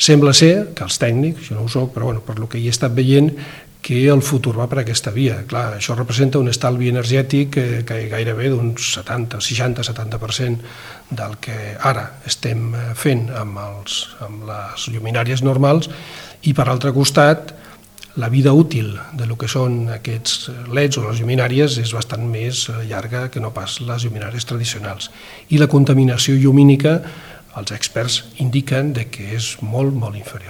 Sembla ser que els tècnics, jo no ho soc, però per el que hi he estat veient, que el futur va per aquesta via. Clar, això representa un estalvi energètic gairebé d'un 60-70% del que ara estem fent amb les lluminàries normals, i per altre costat la vida útil del que són aquests LEDs o les lluminàries és bastant més llarga que no pas les lluminàries tradicionals. I la contaminació llumínica, els experts indiquen que és molt, molt inferior.